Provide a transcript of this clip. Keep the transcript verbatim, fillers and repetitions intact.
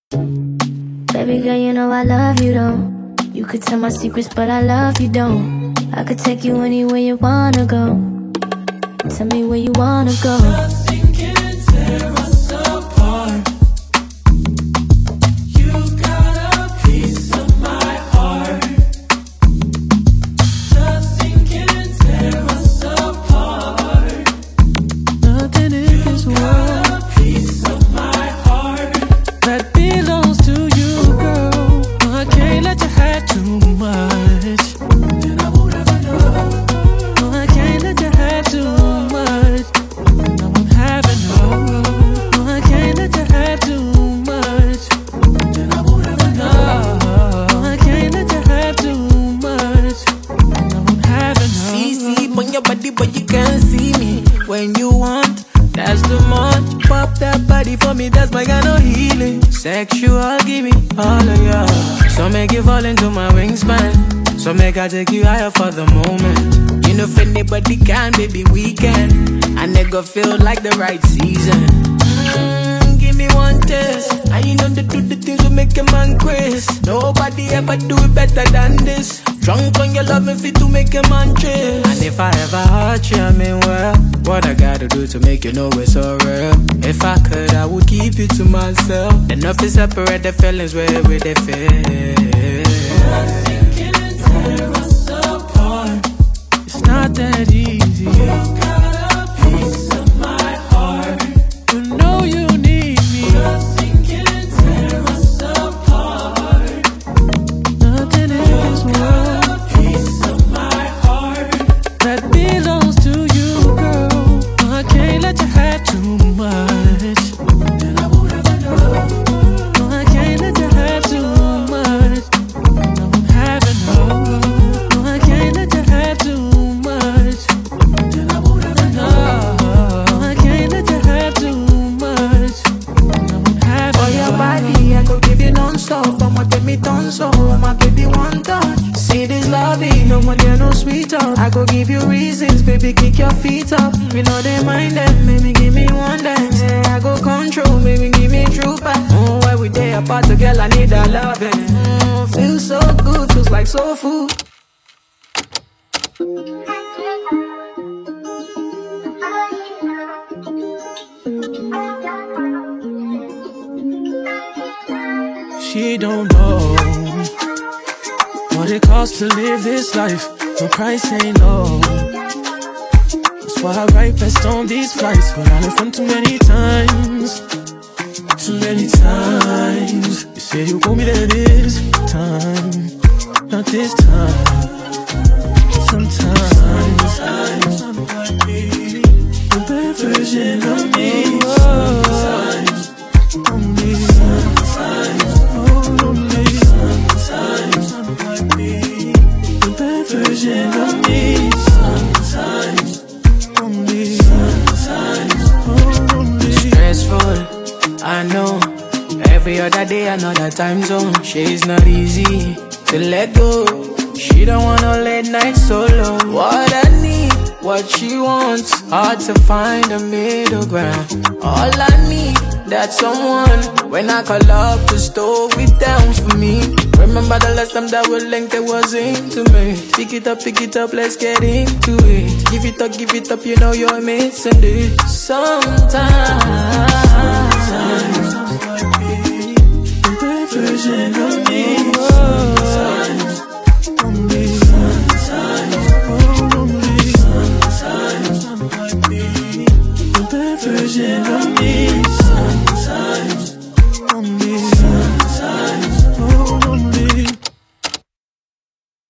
Baby girl, you know I love you though. You could tell my secrets, but I love you don't. I could take you anywhere you wanna go. Tell me where you wanna go. Nothing can tear us apart. You got a piece of my heart. Nothing can tear us apart. Nothing in this world. You got a piece of my heart that belongs to you, girl. I can't let you have too much. And I won't ever know. No, I can't let you have too much. And I won't have enough. No, I can't let you have too much. And I won't ever know. No, I can't let you have too much. And I won't have enough. See, see, on your body, but you can't see me. When you want, that's the much. Pop that body for me, that's my kind of healing. Sexual, give me all of ya. So make you fall into my wingspan. So make I take you higher for the moment. You know if anybody can, baby, we can. I never feel like the right season. Mm, give me one taste. And you know to do the things will make a man crazy. Nobody ever do it better than this. Drunk on your love and fit to make a man chill. And if I ever hurt you, I mean well, what I gotta do to make you know it's so real. If I could, I would keep you to myself. Enough to separate the feelings where we they feel. Nothing can tear us apart. It's not that easy. You got a piece of my heart. You know you need me. Nothing can tear us apart. Nothing in this world A piece of my heart that belongs to you, girl. I can't let you have too much. and I won't ever know. No, I can't let you have too much. And I won't have enough. No, I can't let you have too much. And I won't ever know. No, I can't let you have too much. And I won't have For your enough. body, I could give you non-stop. I'ma take me tonso, my baby one touch. See this loving, no one there, no sweet talk. I could give you reasons, baby, kick your feet up. You know they mind them, maybe give me one dance. Yeah, I go control, maybe give me true back. Oh, every day apart, the girl, I need that loving. Mm, feels so good, feels like soul food. She don't know what it costs to live this life. The price ain't low. That's why I write best on these flights. But I left them too many times. Too many times. You say you want me there this time. Not this time. Sometimes, sometimes I'm like me, the bad version of me. Sometimes, only sometimes, oh, only sometimes I'm like me, the bad version of me. Sometimes, only sometimes, oh, only Stressful, I know. Every other day, another time zone. She's not easy to let go. She don't want no late night solo. What I need, what she wants. Hard to find a middle ground. All I need, that's someone. When I call up to slow it down for me. Remember the last time that we linked, it was intimate. Pick it up, pick it up, let's get into it. Give it up, give it up, you know you're missing it. Sometimes, sometimes I'm like me, the bad version of me. Sometimes, only sometimes, oh, only sometimes I'm like me, the bad version